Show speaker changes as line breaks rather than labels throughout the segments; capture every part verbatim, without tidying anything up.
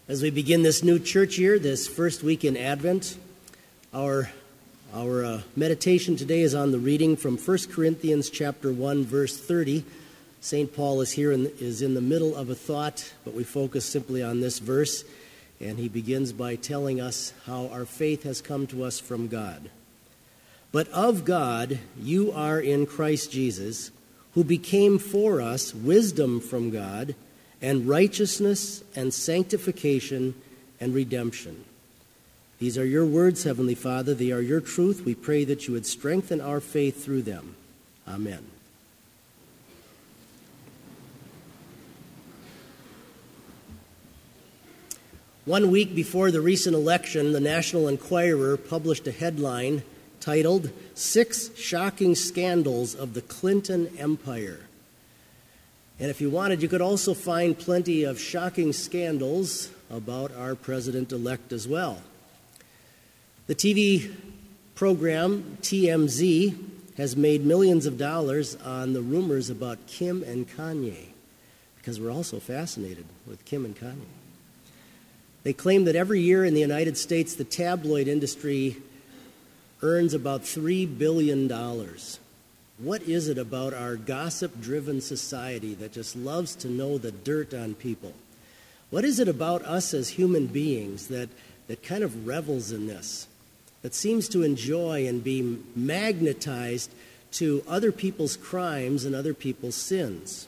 As we begin this new church year, this first week in Advent, our our uh, meditation today is on the reading from First Corinthians chapter one, verse thirty. Saint Paul is here and is in the middle of a thought, but we focus simply on this verse, and he begins by telling us how our faith has come to us from God. But of God you are in Christ Jesus, who became for us wisdom from God, and righteousness and sanctification and redemption. These are your words, Heavenly Father. They are your truth. We pray that you would strengthen our faith through them. Amen. One week before the recent election, the National Enquirer published a headline titled, Six Shocking Scandals of the Clinton Empire. And if you wanted, you could also find plenty of shocking scandals about our president-elect as well. The T V program T M Z has made millions of dollars on the rumors about Kim and Kanye, because we're also fascinated with Kim and Kanye. They claim that every year in the United States, the tabloid industry earns about three billion dollars. What is it about our gossip-driven society that just loves to know the dirt on people? What is it about us as human beings that, that kind of revels in this, that seems to enjoy and be magnetized to other people's crimes and other people's sins?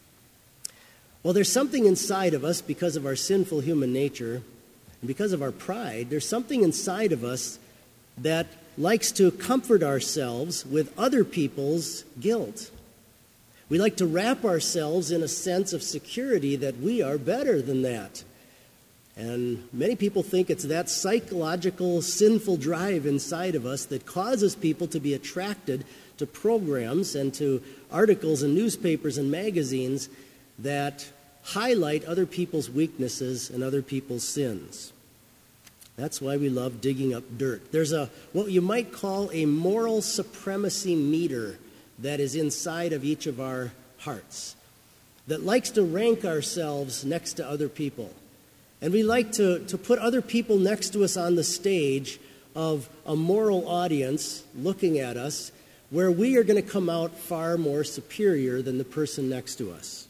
Well, there's something inside of us because of our sinful human nature and because of our pride. There's something inside of us that likes to comfort ourselves with other people's guilt. We like to wrap ourselves in a sense of security that we are better than that. And many people think it's that psychological, sinful drive inside of us that causes people to be attracted to programs and to articles in newspapers and magazines that highlight other people's weaknesses and other people's sins. That's why we love digging up dirt. There's a what you might call a moral supremacy meter that is inside of each of our hearts that likes to rank ourselves next to other people. And we like to, to put other people next to us on the stage of a moral audience looking at us, where we are going to come out far more superior than the person next to us.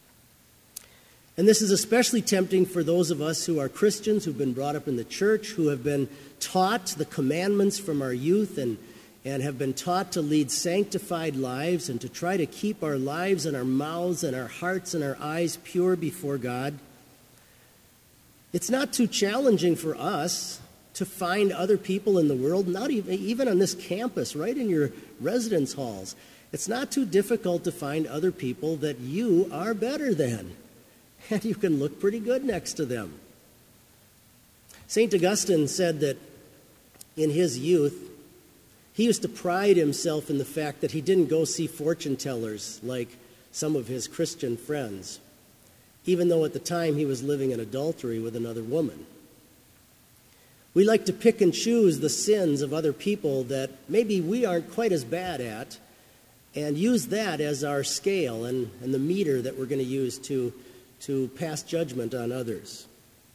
And this is especially tempting for those of us who are Christians, who've been brought up in the church, who have been taught the commandments from our youth and, and have been taught to lead sanctified lives and to try to keep our lives and our mouths and our hearts and our eyes pure before God. It's not too challenging for us to find other people in the world, not even, even on this campus, right in your residence halls. It's not too difficult to find other people that you are better than. And you can look pretty good next to them. Saint Augustine said that in his youth, he used to pride himself in the fact that he didn't go see fortune tellers like some of his Christian friends, even though at the time he was living in adultery with another woman. We like to pick and choose the sins of other people that maybe we aren't quite as bad at and use that as our scale and, and the meter that we're going to use to to pass judgment on others.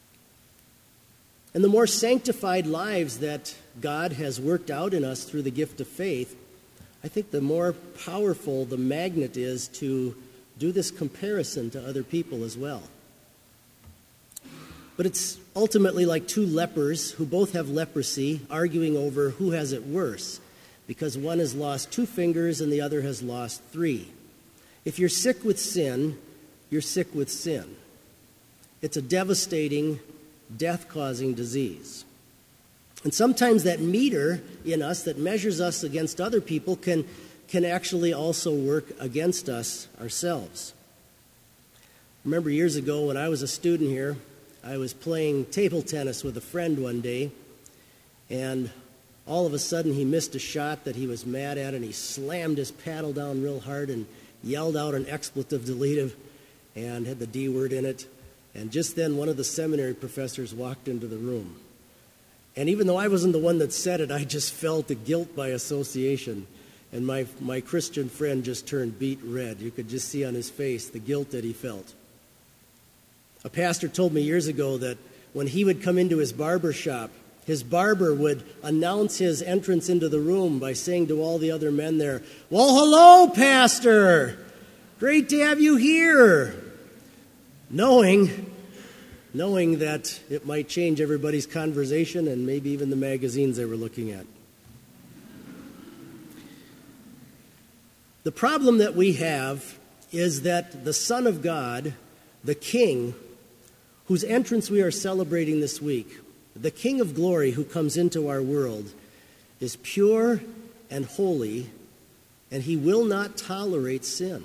And the more sanctified lives that God has worked out in us through the gift of faith, I think the more powerful the magnet is to do this comparison to other people as well. But it's ultimately like two lepers who both have leprosy arguing over who has it worse, because one has lost two fingers and the other has lost three. If you're sick with sin, you're sick with sin. It's a devastating, death-causing disease. And sometimes that meter in us that measures us against other people can, can actually also work against us ourselves. I remember years ago when I was a student here, I was playing table tennis with a friend one day, and all of a sudden he missed a shot that he was mad at, and he slammed his paddle down real hard and yelled out an expletive deletive and had the D word in it. And just then, one of the seminary professors walked into the room. And even though I wasn't the one that said it, I just felt the guilt by association. And my, my Christian friend just turned beet red. You could just see on his face the guilt that he felt. A pastor told me years ago that when he would come into his barber shop, his barber would announce his entrance into the room by saying to all the other men there, "Well, hello, Pastor. Great to have you here." Knowing, knowing that it might change everybody's conversation and maybe even the magazines they were looking at. The problem that we have is that the Son of God, the King, whose entrance we are celebrating this week, the King of glory who comes into our world, is pure and holy, and he will not tolerate sin.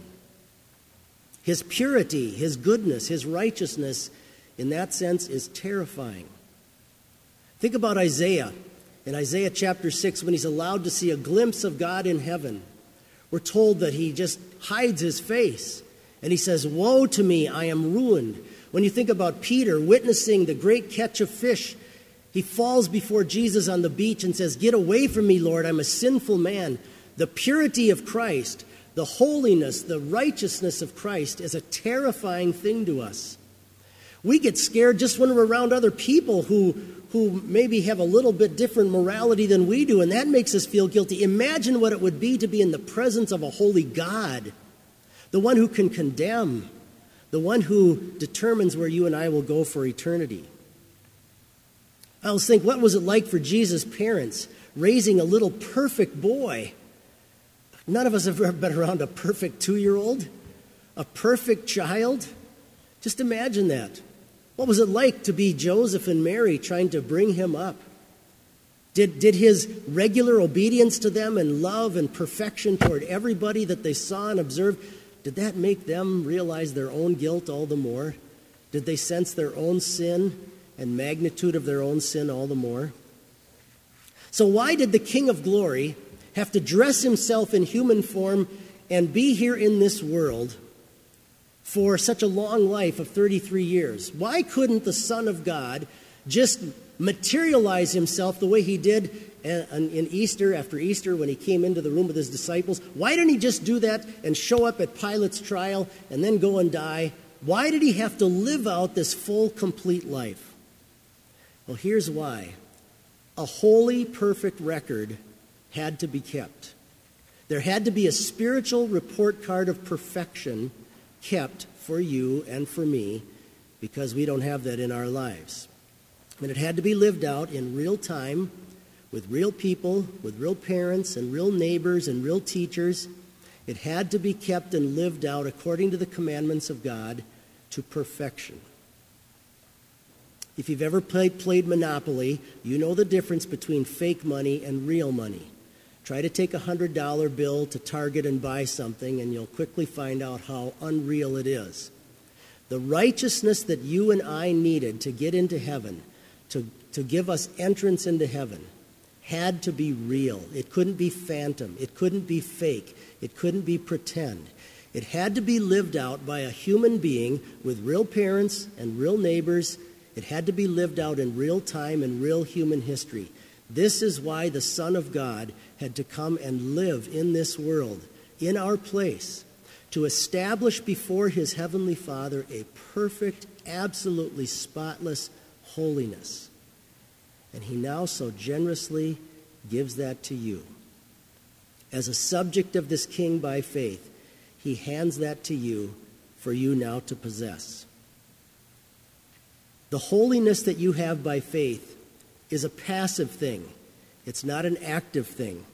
His purity, his goodness, his righteousness, in that sense, is terrifying. Think about Isaiah. In Isaiah chapter six, when he's allowed to see a glimpse of God in heaven, we're told that he just hides his face. And he says, "Woe to me, I am ruined." When you think about Peter witnessing the great catch of fish, he falls before Jesus on the beach and says, "Get away from me, Lord, I'm a sinful man." The purity of Christ, the holiness, the righteousness of Christ is a terrifying thing to us. We get scared just when we're around other people who, who maybe have a little bit different morality than we do, and that makes us feel guilty. Imagine what it would be to be in the presence of a holy God, the one who can condemn, the one who determines where you and I will go for eternity. I always think, what was it like for Jesus' parents raising a little perfect boy? None of us have ever been around a perfect two-year-old, a perfect child. Just imagine that. What was it like to be Joseph and Mary trying to bring him up? Did, did his regular obedience to them and love and perfection toward everybody that they saw and observed, did that make them realize their own guilt all the more? Did they sense their own sin and magnitude of their own sin all the more? So why did the King of Glory have to dress himself in human form and be here in this world for such a long life of thirty-three years? Why couldn't the Son of God just materialize himself the way he did in Easter, after Easter, when he came into the room with his disciples? Why didn't he just do that and show up at Pilate's trial and then go and die? Why did he have to live out this full, complete life? Well, here's why. A holy, perfect record had to be kept. There had to be a spiritual report card of perfection kept for you and for me, because we don't have that in our lives. And it had to be lived out in real time with real people, with real parents and real neighbors and real teachers. It had to be kept and lived out according to the commandments of God to perfection. If you've ever played, played Monopoly, you know the difference between fake money and real money. Try to take a one hundred dollar bill to Target and buy something, and you'll quickly find out how unreal it is. The righteousness that you and I needed to get into heaven, to, to give us entrance into heaven, had to be real. It couldn't be phantom. It couldn't be fake. It couldn't be pretend. It had to be lived out by a human being with real parents and real neighbors. It had to be lived out in real time and real human history. This is why the Son of God had to come and live in this world, in our place, to establish before his heavenly Father a perfect, absolutely spotless holiness. And he now so generously gives that to you. As a subject of this King by faith, he hands that to you for you now to possess. The holiness that you have by faith is a passive thing. It's not an active thing.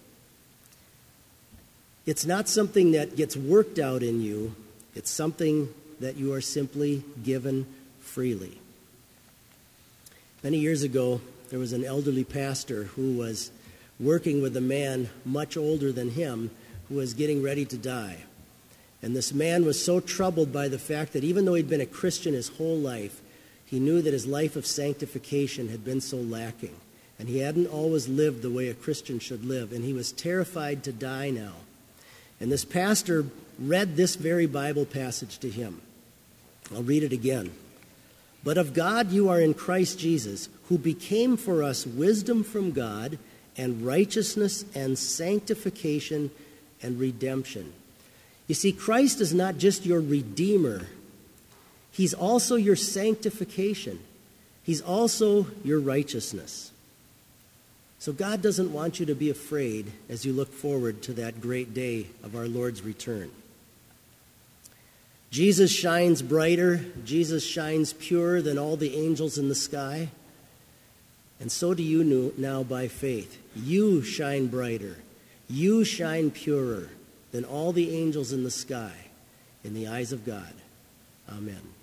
It's not something that gets worked out in you. It's something that you are simply given freely. Many years ago, there was an elderly pastor who was working with a man much older than him who was getting ready to die. And this man was so troubled by the fact that even though he'd been a Christian his whole life, he knew that his life of sanctification had been so lacking. And he hadn't always lived the way a Christian should live. And he was terrified to die now. And this pastor read this very Bible passage to him. I'll read it again. "But of God you are in Christ Jesus, who became for us wisdom from God and righteousness and sanctification and redemption." You see, Christ is not just your Redeemer. He's also your sanctification. He's also your righteousness. So God doesn't want you to be afraid as you look forward to that great day of our Lord's return. Jesus shines brighter, Jesus shines purer than all the angels in the sky. And so do you now by faith. You shine brighter, you shine purer than all the angels in the sky in the eyes of God. Amen.